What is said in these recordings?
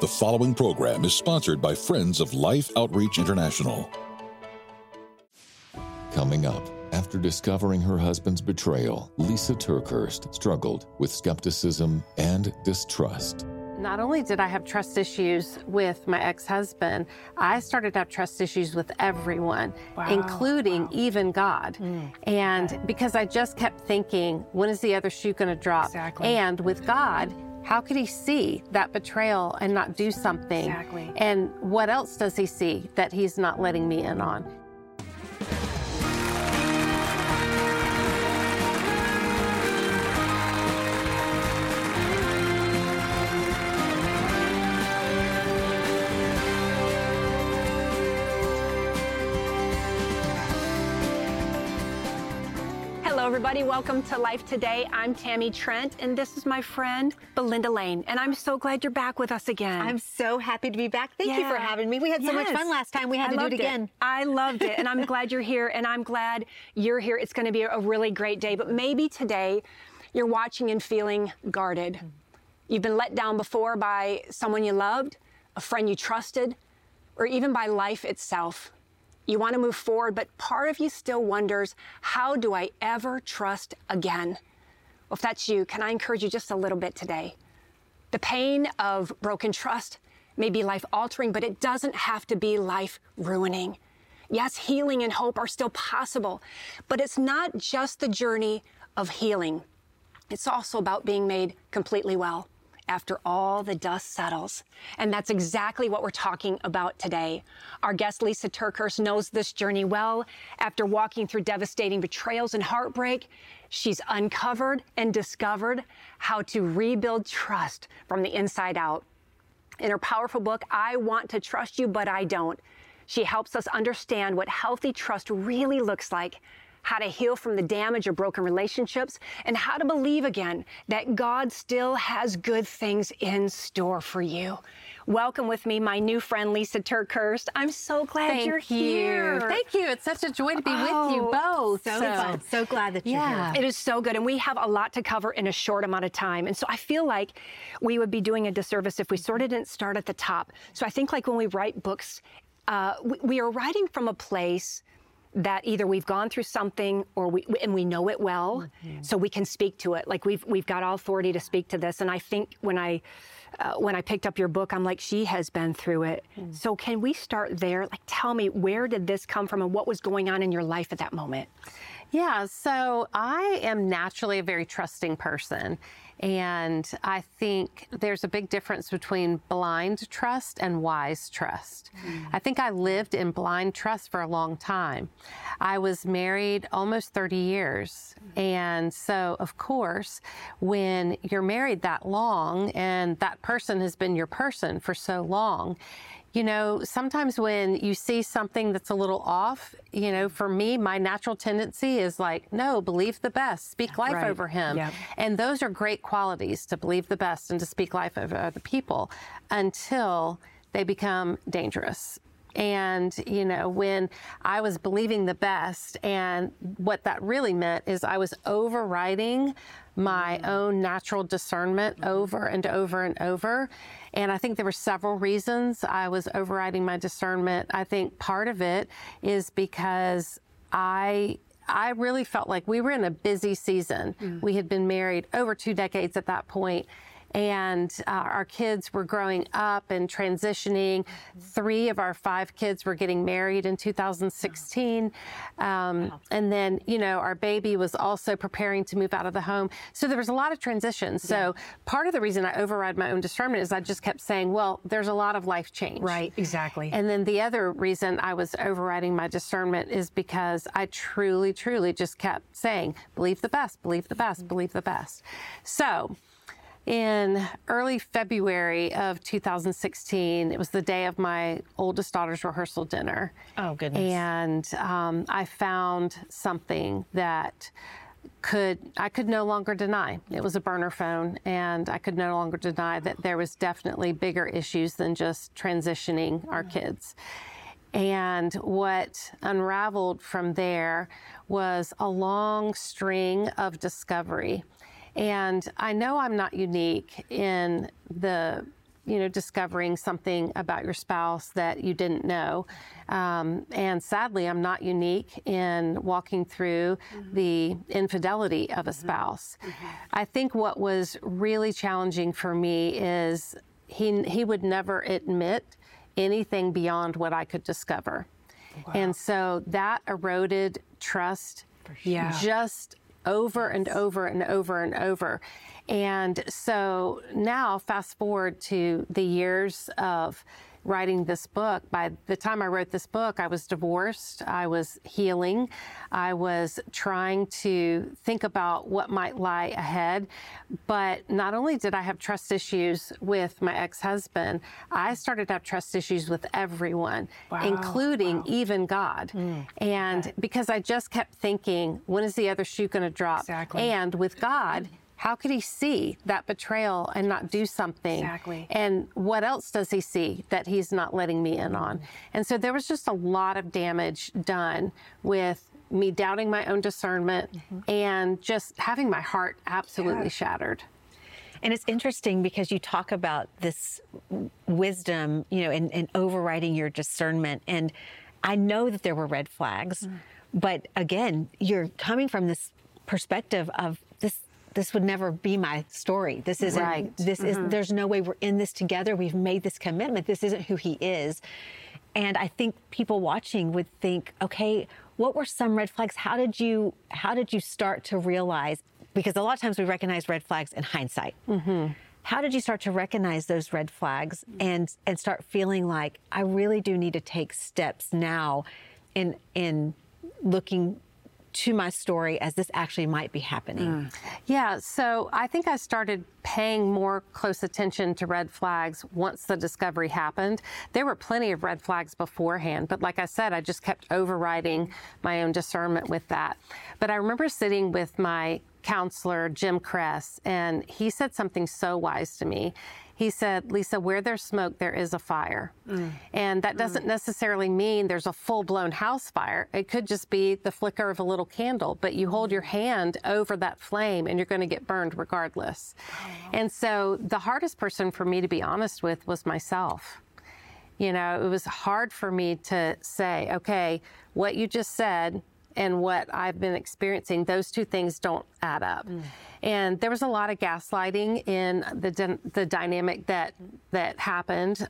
The following program is sponsored by Friends of Life Outreach International. Coming up, after discovering her husband's betrayal, Lisa TerKeurst struggled with skepticism and distrust. Not only did I have trust issues with my ex-husband, I started to have trust issues with everyone, including even God. And because I just kept thinking, when is the other shoe going to drop? Exactly. And with God, how could he see that betrayal and not do something? Exactly. And what else does he see that he's not letting me in on? Hello, everybody. Welcome to Life Today. I'm Tammy Trent, and this is my friend, Belinda Lane. And I'm so glad you're back with us again. I'm so happy to be back. Thank you for having me. We had so much fun last time. We had to do it again. I loved it, and I'm glad you're here, and I'm glad you're here. It's going to be a really great day, but maybe today you're watching and feeling guarded. You've been let down before by someone you loved, a friend you trusted, or even by life itself. You want to move forward, but part of you still wonders, how do I ever trust again? Well, if that's you, can I encourage you just a little bit today? The pain of broken trust may be life-altering, but it doesn't have to be life-ruining. Yes, healing and hope are still possible, but it's not just the journey of healing. It's also about being made completely well after all the dust settles. And that's exactly what we're talking about today. Our guest, Lisa TerKeurst, knows this journey well. After walking through devastating betrayals and heartbreak, she's uncovered and discovered how to rebuild trust from the inside out. In her powerful book, I Want to Trust You, But I Don't, she helps us understand what healthy trust really looks like, how to heal from the damage of broken relationships, and how to believe again that God still has good things in store for you. Welcome with me, my new friend, Lisa TerKeurst. I'm so glad you're here. Thank you. It's such a joy to be with you both. So fun. So glad that you're here. It is so good, and we have a lot to cover in a short amount of time. And so I feel like we would be doing a disservice if we sort of didn't start at the top. So I think like when we write books, we are writing from a place that either we've gone through something or we know it well, so we can speak to it. Like we've got all authority to speak to this. And I think when I picked up your book, I'm like, she has been through it. So can we start there? Like, tell me, where did this come from and what was going on in your life at that moment? Yeah, so I am naturally a very trusting person. And I think there's a big difference between blind trust and wise trust. I think I lived in blind trust for a long time. I was married almost 30 years. And so, of course, when you're married that long and that person has been your person for so long, you know, sometimes when you see something that's a little off, you know, for me, my natural tendency is like, no, believe the best, speak life over him. Yep. And those are great qualities, to believe the best and to speak life over other people, until they become dangerous. And, you know, when I was believing the best, and what that really meant is I was overriding my own natural discernment over and over and over. And I think there were several reasons I was overriding my discernment. I think part of it is because I really felt like we were in a busy season. We had been married over 2 decades at that point. And our kids were growing up and transitioning. 3 of our 5 kids were getting married in 2016. And then, you know, our baby was also preparing to move out of the home. So there was a lot of transition. So part of the reason I override my own discernment is I just kept saying, well, there's a lot of life change. Right, exactly. And then the other reason I was overriding my discernment is because I truly, truly just kept saying, believe the best, believe the best, believe the best. So in early February of 2016, it was the day of my oldest daughter's rehearsal dinner. Oh, goodness. And I found something that I could no longer deny. It was a burner phone, and I could no longer deny that there was definitely bigger issues than just transitioning our kids. And what unraveled from there was a long string of discovery. And I know I'm not unique in the discovering something about your spouse that you didn't know. And sadly, I'm not unique in walking through the infidelity of a spouse. I think what was really challenging for me is he would never admit anything beyond what I could discover. Wow. And so that eroded trust just over and over and over and over. And so now fast forward to the years of writing this book. By the time I wrote this book, I was divorced, I was healing, I was trying to think about what might lie ahead. But not only did I have trust issues with my ex-husband, I started to have trust issues with everyone, including even God. And because I just kept thinking, when is the other shoe going to drop? Exactly. And with God, how could he see that betrayal and not do something? Exactly. And what else does he see that he's not letting me in on? And so there was just a lot of damage done with me doubting my own discernment and just having my heart absolutely shattered. And it's interesting because you talk about this wisdom, and overriding your discernment. And I know that there were red flags, but again, you're coming from this perspective of this would never be my story. This isn't, right. There's no way we're in this together. We've made this commitment. This isn't who he is. And I think people watching would think, okay, what were some red flags? How did you start to realize, because a lot of times we recognize red flags in hindsight. How did you start to recognize those red flags and start feeling like I really do need to take steps now in looking to my story as this actually might be happening? Yeah, so I think I started paying more close attention to red flags once the discovery happened. There were plenty of red flags beforehand, but like I said, I just kept overriding my own discernment with that. But I remember sitting with my counselor, Jim Kress, and he said something so wise to me. He said, Lisa, where there's smoke, there is a fire. And that doesn't necessarily mean there's a full-blown house fire. It could just be the flicker of a little candle, but you hold your hand over that flame and you're going to get burned regardless. And so the hardest person for me to be honest with was myself. It was hard for me to say, okay, what you just said and what I've been experiencing, those two things don't add up. And there was a lot of gaslighting in the dynamic that happened.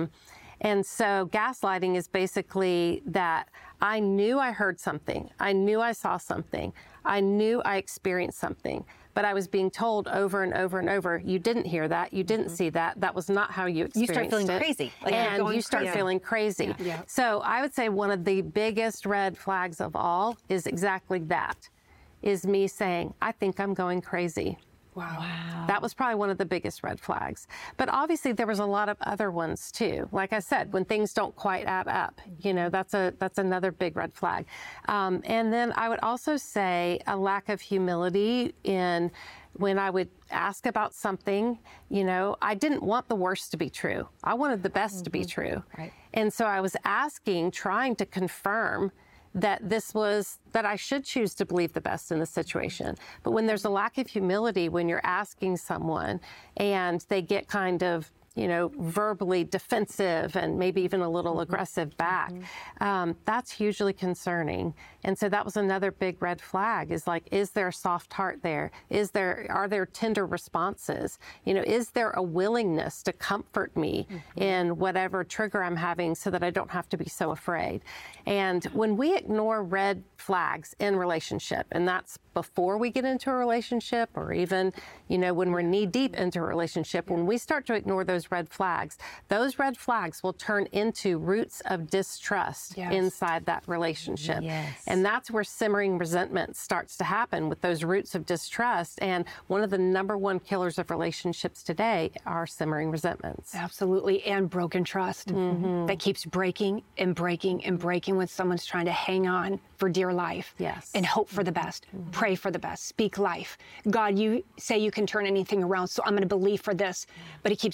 And so gaslighting is basically that I knew I heard something. I knew I saw something. I knew I experienced something. But I was being told over and over and over, you didn't hear that, you didn't see that, that was not how you experienced it. You start feeling crazy. And you start feeling crazy. So I would say one of the biggest red flags of all is exactly that, is me saying, I think I'm going crazy. Wow. That was probably one of the biggest red flags. But obviously there was a lot of other ones too. Like I said, when things don't quite add up, that's another big red flag. And then I would also say a lack of humility in when I would ask about something, I didn't want the worst to be true. I wanted the best to be true. Right. And so I was asking, trying to confirm that that I should choose to believe the best in the situation. But when there's a lack of humility, when you're asking someone and they get kind of, verbally defensive and maybe even a little aggressive back, that's hugely concerning. And so that was another big red flag, is like, is there a soft heart there? Are there tender responses? Is there a willingness to comfort me in whatever trigger I'm having so that I don't have to be so afraid? And when we ignore red flags in relationship, and that's before we get into a relationship, or even, when we're knee deep into a relationship, when we start to ignore those red flags will turn into roots of distrust inside that relationship. And that's where simmering resentment starts to happen, with those roots of distrust. And one of the number one killers of relationships today are simmering resentments. Absolutely. And broken trust that keeps breaking and breaking and breaking when someone's trying to hang on for dear life. And hope for the best, pray for the best, speak life. God, you say you can turn anything around, so I'm going to believe for this. But it keeps breaking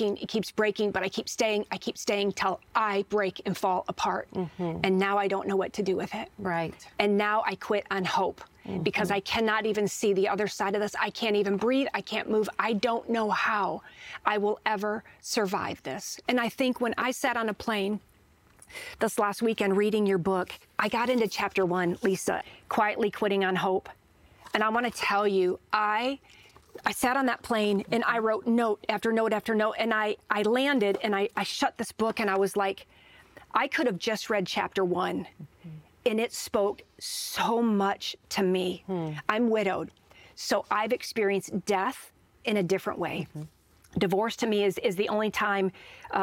breaking, but I keep staying till I break and fall apart. And now I don't know what to do with it. Right. And now I quit on hope because I cannot even see the other side of this. I can't even breathe. I can't move. I don't know how I will ever survive this. And I think when I sat on a plane this last weekend reading your book, I got into chapter 1, Lisa, quietly quitting on hope. And I want to tell you, I sat on that plane and I wrote note after note after note, and I landed and I shut this book and I was like, I could have just read chapter 1 and it spoke so much to me. I'm widowed, so I've experienced death in a different way. Divorce to me is the only time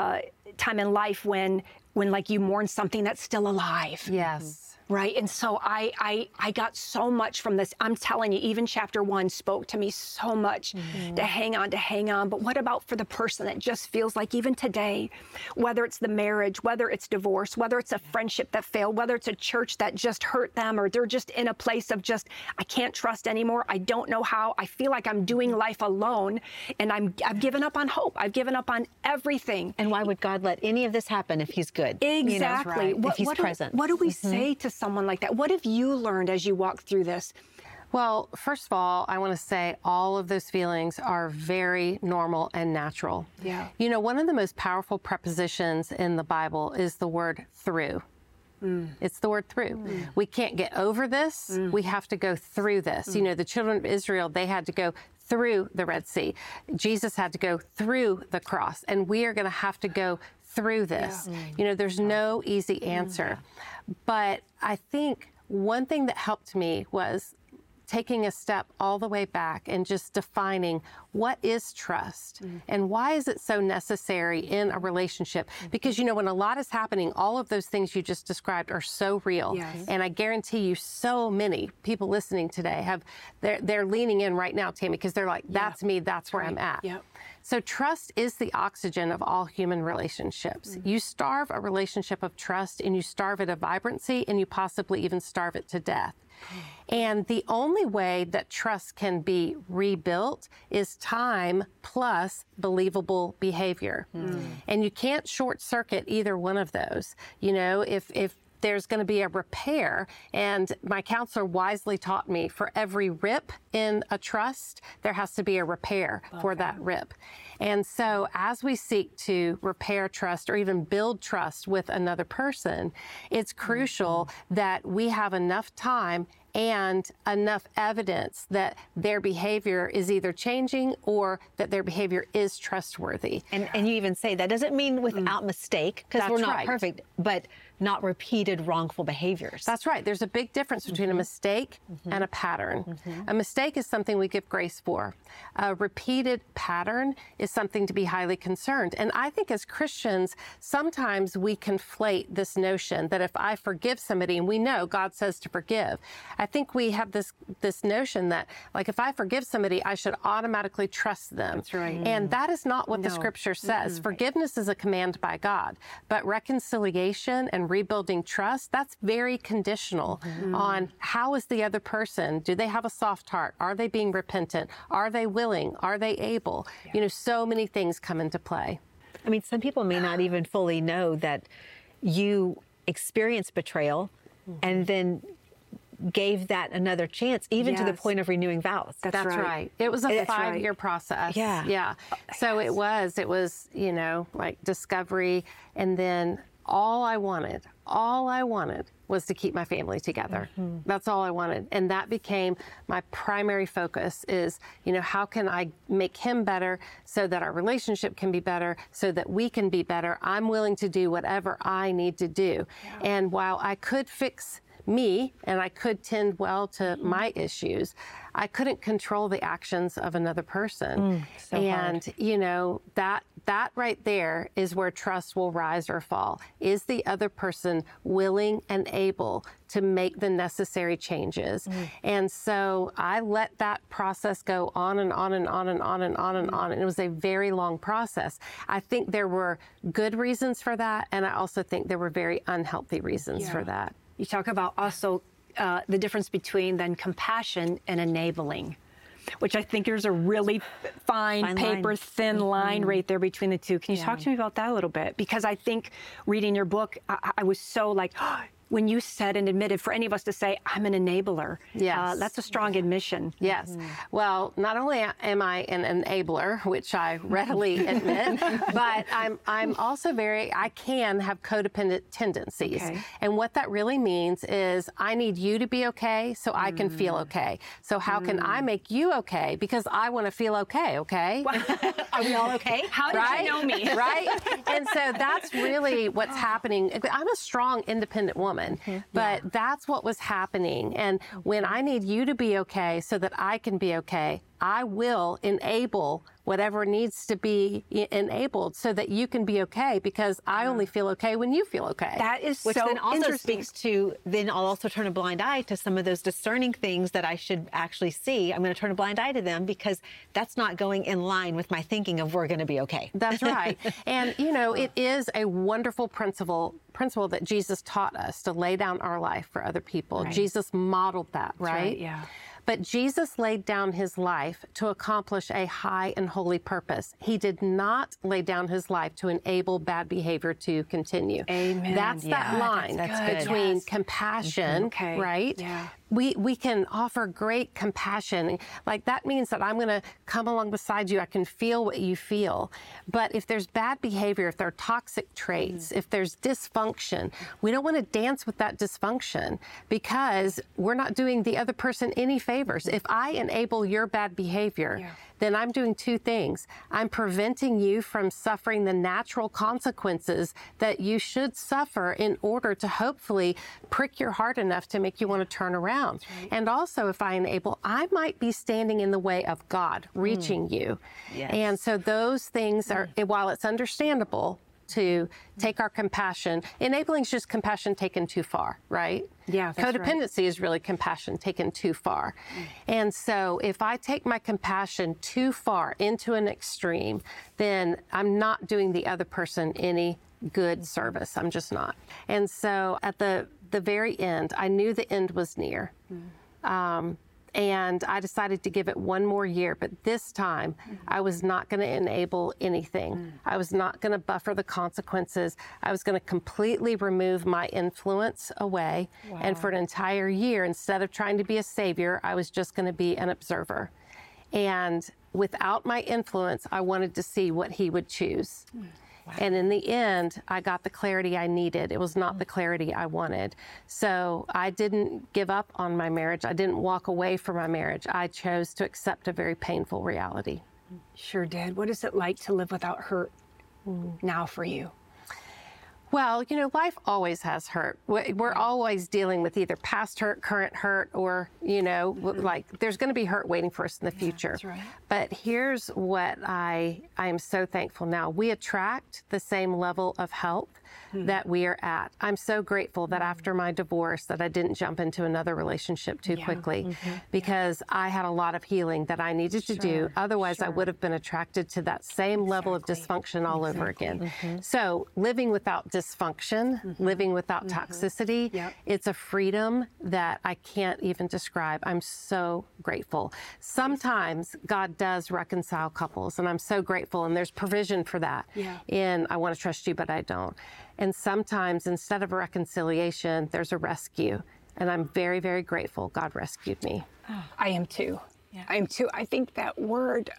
in life when like you mourn something that's still alive. Yes. Right. And so I got so much from this. I'm telling you, even chapter 1 spoke to me so much to hang on. But what about for the person that just feels like even today, whether it's the marriage, whether it's divorce, whether it's a friendship that failed, whether it's a church that just hurt them, or they're just in a place of just, I can't trust anymore. I don't know how. I feel like I'm doing life alone and I've given up on hope. I've given up on everything. And why would God let any of this happen if he's good? Exactly. If he's present. What do we say to someone like that? What have you learned as you walk through this? Well, first of all, I want to say all of those feelings are very normal and natural. Yeah. You know, one of the most powerful prepositions in the Bible is the word through. It's the word through. We can't get over this. We have to go through this. You know, the children of Israel, they had to go through the Red Sea. Jesus had to go through the cross, and we are going to have to go through this. You know, there's no easy answer. But I think one thing that helped me was taking a step all the way back and just defining what is trust and why is it so necessary in a relationship? Because, you know, when a lot is happening, all of those things you just described are so real. Yes. And I guarantee you so many people listening today they're leaning in right now, Tammy, because they're like, that's me, that's where I'm at. Yep. So trust is the oxygen of all human relationships. You starve a relationship of trust and you starve it of vibrancy, and you possibly even starve it to death. And the only way that trust can be rebuilt is time plus believable behavior. And you can't short circuit either one of those. You know, if there's going to be a repair, and my counselor wisely taught me for every rip in a trust, there has to be a repair for that rip. And so as we seek to repair trust or even build trust with another person, it's crucial that we have enough time and enough evidence that their behavior is either changing or that their behavior is trustworthy. And you even say that doesn't mean without mistake, because we're not perfect, but not repeated wrongful behaviors. That's right. There's a big difference between a mistake and a pattern. A mistake is something we give grace for. A repeated pattern is something to be highly concerned. And I think as Christians, sometimes we conflate this notion that if I forgive somebody, and we know God says to forgive, I think we have this notion that, like, if I forgive somebody, I should automatically trust them. That's right. And that is not what the scripture says. Forgiveness is a command by God, but reconciliation and rebuilding trust, that's very conditional on how is the other person? Do they have a soft heart? Are they being repentant? Are they willing? Are they able? You know, so many things come into play. I mean, some people may not even fully know that you experienced betrayal and then gave that another chance, even to the point of renewing vows. That's right. It was a 5-year process. Yeah. So it was, you know, like discovery, and then all I wanted was to keep my family together. That's all I wanted. And that became my primary focus is, you know, how can I make him better so that our relationship can be better, so that we can be better? I'm willing to do whatever I need to do. And while I could fix me and I could tend well to my issues, I couldn't control the actions of another person. And you know, that right there is where trust will rise or fall. Is the other person willing and able to make the necessary changes? And so I let that process go on and on and on and on and on and on. And it was a very long process. I think there were good reasons for that, and I also think there were very unhealthy reasons for that. You talk about also the difference between then compassion and enabling. which I think there's a really fine paper, thin line right there between the two. Can you talk to me about that a little bit? Because I think reading your book, I was so like, when you said and admitted, for any of us to say, I'm an enabler, that's a strong admission. Yes. Well, not only am I an enabler, which I readily admit, but I'm also I can have codependent tendencies. Okay. And what that really means is I need you to be okay so I can feel okay. So how can I make you okay? Because I want to feel okay, okay? Are we all okay? How did you know me? Right? And so that's really what's happening. I'm a strong, independent woman. But that's what was happening. And when I need you to be okay so that I can be okay, I will enable whatever needs to be enabled so that you can be okay, because I only feel okay when you feel okay. That is Which so then also interesting. speaks to, then I'll also turn a blind eye to some of those discerning things that I should actually see. I'm going to turn a blind eye to them because that's not going in line with my thinking of we're going to be okay. That's right. And, you know, it is a wonderful principle that Jesus taught us, to lay down our life for other people. Right. Jesus modeled that, right? Yeah. But Jesus laid down his life to accomplish a high and holy purpose. He did not lay down his life to enable bad behavior to continue. Amen. That's that line between compassion, right? Yeah. We can offer great compassion. Like, that means that I'm going to come along beside you. I can feel what you feel. But if there's bad behavior, if there are toxic traits, if there's dysfunction, we don't want to dance with that dysfunction, because we're not doing the other person any favors. If I enable your bad behavior, then I'm doing two things. I'm preventing you from suffering the natural consequences that you should suffer in order to hopefully prick your heart enough to make you want to turn around. Right. And also, if I enable, I might be standing in the way of God reaching you. Yes. And so those things are, while it's understandable to take our compassion, enabling is just compassion taken too far, right? Yeah, that's Codependency is really compassion taken too far. And so if I take my compassion too far into an extreme, then I'm not doing the other person any good service. I'm just not. And so at the very end, I knew the end was near. And I decided to give it one more year, but this time I was not going to enable anything. I was not going to buffer the consequences. I was going to completely remove my influence away. And for an entire year, instead of trying to be a savior, I was just going to be an observer. And without my influence, I wanted to see what he would choose. And in the end, I got the clarity I needed. It was not the clarity I wanted. So I didn't give up on my marriage. I didn't walk away from my marriage. I chose to accept a very painful reality. Sure did. What is it like to live without hurt now for you? Well, you know, life always has hurt. We're always dealing with either past hurt, current hurt, or, you know, like there's going to be hurt waiting for us in the future. That's right. But here's what I am so thankful now. We attract the same level of help that we are at. I'm so grateful that after my divorce that I didn't jump into another relationship too quickly, because I had a lot of healing that I needed to do. Otherwise, I would have been attracted to that same level of dysfunction all over again. So living without dysfunction, living without toxicity, it's a freedom that I can't even describe. I'm so grateful. Sometimes God does reconcile couples, and I'm so grateful, and there's provision for that in I Want to Trust You, But I Don't. And sometimes instead of a reconciliation, there's a rescue. And I'm very, very grateful God rescued me. I am too. I am too. I think that word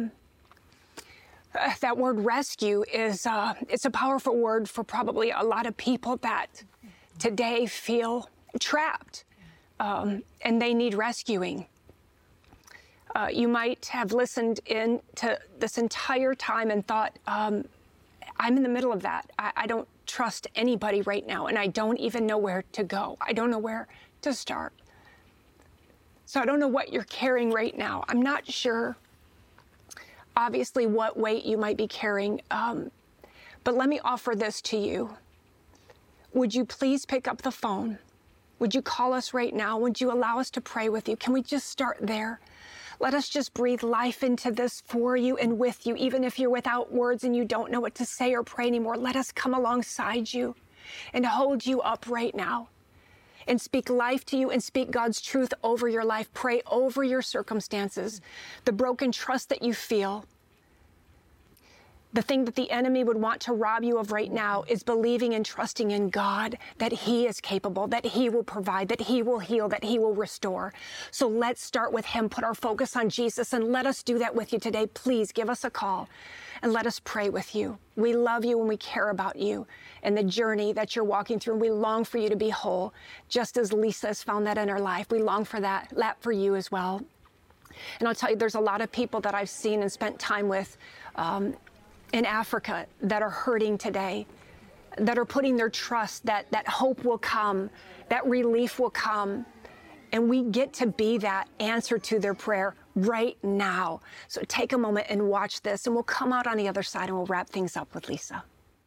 rescue is it's a powerful word for probably a lot of people that today feel trapped and they need rescuing. You might have listened in to this entire time and thought, I'm in the middle of that. I don't trust anybody right now, and I don't even know where to go. I don't know where to start. So I don't know what you're carrying right now. I'm not sure, obviously, what weight you might be carrying, but let me offer this to you. Would you please pick up the phone? Would you call us right now? Would you allow us to pray with you? Can we just start there? Let us just breathe life into this for you and with you, even if you're without words and you don't know what to say or pray anymore. Let us come alongside you and hold you up right now. and speak life to you and speak God's truth over your life. Pray over your circumstances, the broken trust that you feel. The thing that the enemy would want to rob you of right now is believing and trusting in God, that He is capable, that He will provide, that He will heal, that He will restore. So let's start with Him, put our focus on Jesus, and let us do that with you today. Please give us a call and let us pray with you. We love you and we care about you and the journey that you're walking through. And we long for you to be whole, just as Lisa has found that in her life. We long for that for you as well. And I'll tell you, there's a lot of people that I've seen and spent time with in Africa that are hurting today, that are putting their trust that hope will come, that relief will come. And we get to be that answer to their prayer right now. So take a moment and watch this, and we'll come out on the other side and we'll wrap things up with Lisa.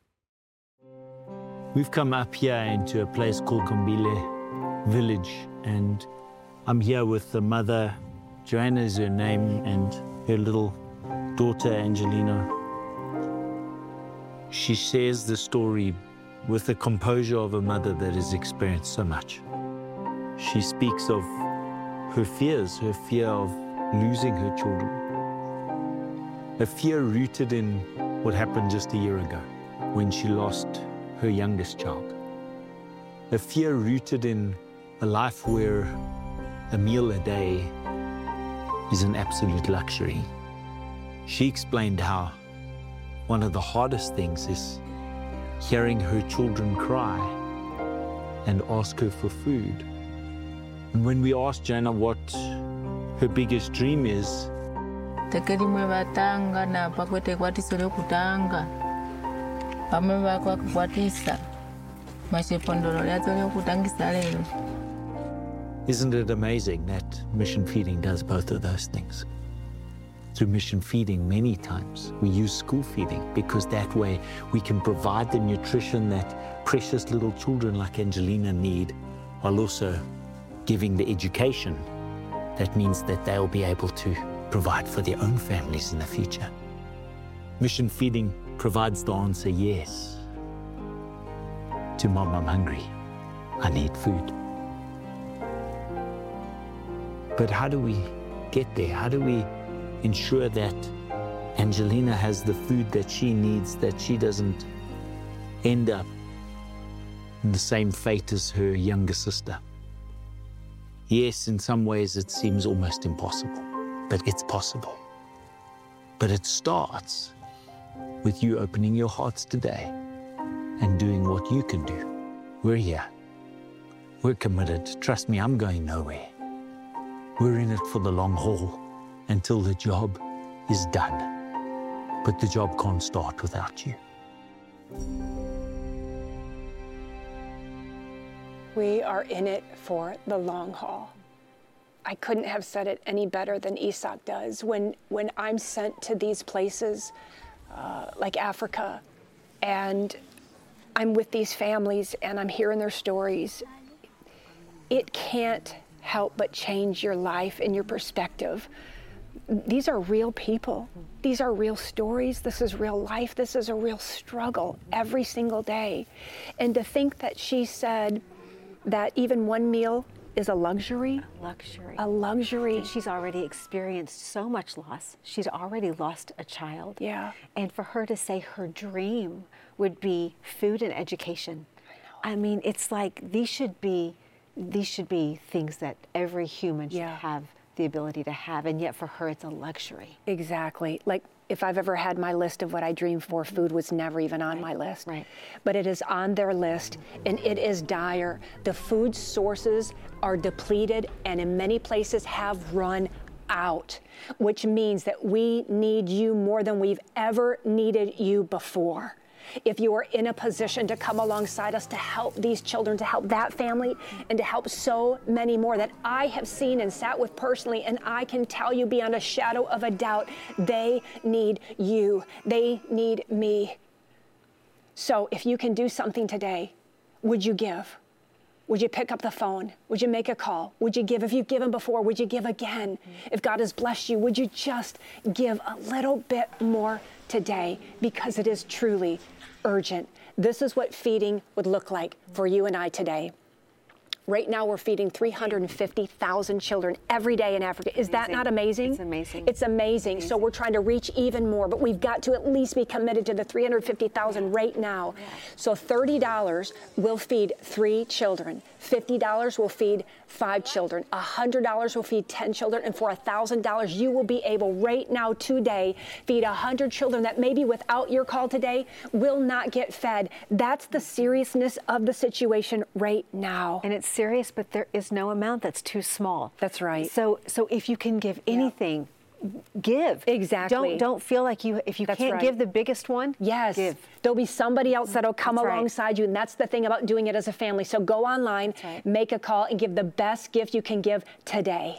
We've come up here into a place called Kombile Village, and I'm here with the mother, Joanna is her name, and her little daughter, Angelina. She shares the story with the composure of a mother that has experienced so much. She speaks of her fears, her fear of losing her children, a fear rooted in what happened just a year ago when she lost her youngest child, a fear rooted in a life where a meal a day is an absolute luxury. She explained how one of the hardest things is hearing her children cry and ask her for food. And when we asked Joanna what her biggest dream is, tekelimwe batanga na pakwete kwatisole kutanga pamwe bakwakwatisa mashepondolo lyatole kutangisa lero. Isn't it amazing that Mission Feeding does both of those things? Through Mission Feeding, many times we use school feeding because that way we can provide the nutrition that precious little children like Angelina need, while also giving the education that means that they'll be able to provide for their own families in the future. Mission Feeding provides the answer, yes, to Mom, I'm hungry, I need food. But how do we get there? How do we ensure that Angelina has the food that she needs, that she doesn't end up in the same fate as her younger sister? Yes, in some ways it seems almost impossible, but it's possible. But it starts with you opening your hearts today and doing what you can do. We're here. We're committed. Trust me, I'm going nowhere. We're in it for the long haul until the job is done. But the job can't start without you. We are in it for the long haul. I couldn't have said it any better than Isak does. When I'm sent to these places like Africa, and I'm with these families and I'm hearing their stories, it can't help but change your life and your perspective. These are real people. These are real stories. This is real life. This is a real struggle every single day. And to think that she said that even one meal is a luxury. A luxury. A luxury. And she's already experienced so much loss. She's already lost a child. Yeah. And for her to say her dream would be food and education. I mean, it's like these should be things that every human should have the ability to have, and yet for her it's a luxury. Exactly. Like if I've ever had my list of what I dream for, food was never even on my list. Right. But it is on their list, and it is dire. The food sources are depleted and in many places have run out, which means that we need you more than we've ever needed you before. If you are in a position to come alongside us to help these children, to help that family, and to help so many more that I have seen and sat with personally, and I can tell you beyond a shadow of a doubt, they need you. They need me. So if you can do something today, would you give? Would you pick up the phone? Would you make a call? Would you give? If you've given before, would you give again? If God has blessed you, would you just give a little bit more today? Because it is truly urgent. This is what feeding would look like for you and I today. Right now, we're feeding 350,000 children every day in Africa. Is that not amazing? It's amazing. It's amazing. So we're trying to reach even more, but we've got to at least be committed to the 350,000 right now. So $30 will feed 3 children. $50 will feed 5 children. $100 will feed 10 children. And for $1,000, you will be able right now today feed 100 children that maybe without your call today will not get fed. That's the seriousness of the situation right now. And it's serious, but there is no amount that's too small. That's right. So if you can give anything, give. Exactly. Don't feel like if you can't give the biggest one, yes, give. There'll be somebody else that'll come That's right. alongside you, and that's the thing about doing it as a family. So go online, make a call, and give the best gift you can give today.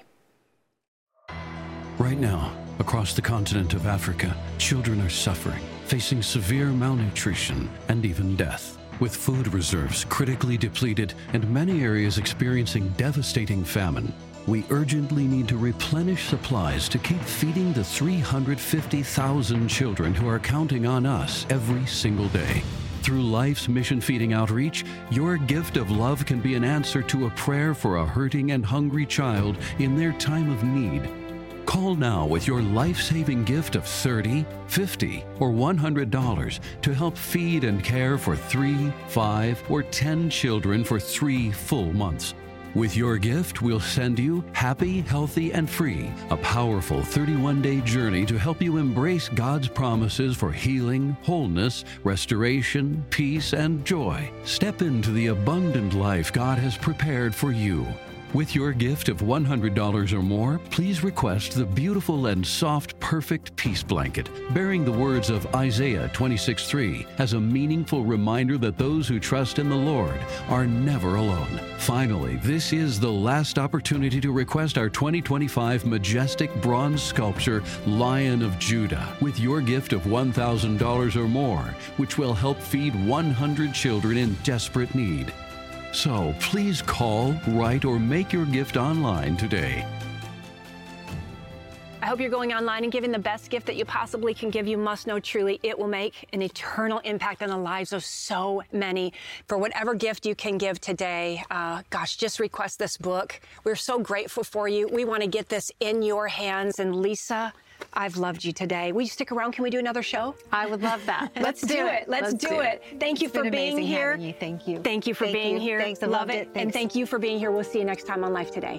Right now, across the continent of Africa, children are suffering, facing severe malnutrition and even death. With food reserves critically depleted and many areas experiencing devastating famine, we urgently need to replenish supplies to keep feeding the 350,000 children who are counting on us every single day. Through Life's Mission Feeding Outreach, your gift of love can be an answer to a prayer for a hurting and hungry child in their time of need. Call now with your life-saving gift of $30, $50, or $100 to help feed and care for 3, 5, or 10 children for 3 full months. With your gift, we'll send you Happy, Healthy, and Free, a powerful 31-day journey to help you embrace God's promises for healing, wholeness, restoration, peace, and joy. Step into the abundant life God has prepared for you. With your gift of $100 or more, please request the beautiful and soft Perfect Peace Blanket, bearing the words of Isaiah 26:3 as a meaningful reminder that those who trust in the Lord are never alone. Finally, this is the last opportunity to request our 2025 majestic bronze sculpture, Lion of Judah, with your gift of $1,000 or more, which will help feed 100 children in desperate need. So please call, write, or make your gift online today. I hope you're going online and giving the best gift that you possibly can give. You must know truly it will make an eternal impact on the lives of so many. For whatever gift you can give today, just request this book. We're so grateful for you. We want to get this in your hands. And Lisa, I've loved you today. Will you stick around? Can we do another show? I would love that. Let's do it. Let's do it. Thank you for being here. Thank you. Thank you for being here. Thanks. I love loved it. And thank you for being here. We'll see you next time on Life Today.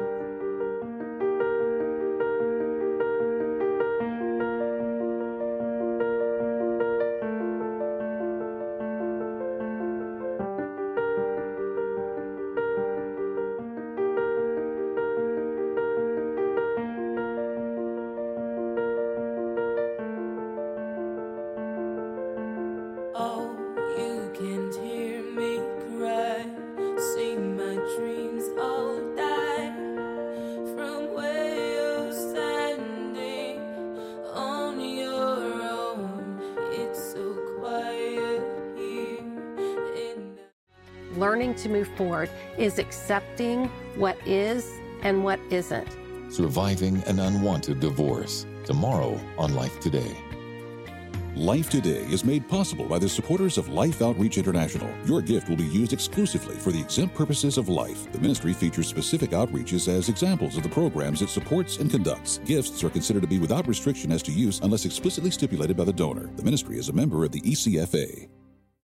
Learning to move forward is accepting what is and what isn't. Surviving an unwanted divorce. Tomorrow on Life Today. Life Today is made possible by the supporters of Life Outreach International. Your gift will be used exclusively for the exempt purposes of life. The ministry features specific outreaches as examples of the programs it supports and conducts. Gifts are considered to be without restriction as to use unless explicitly stipulated by the donor. The ministry is a member of the ECFA.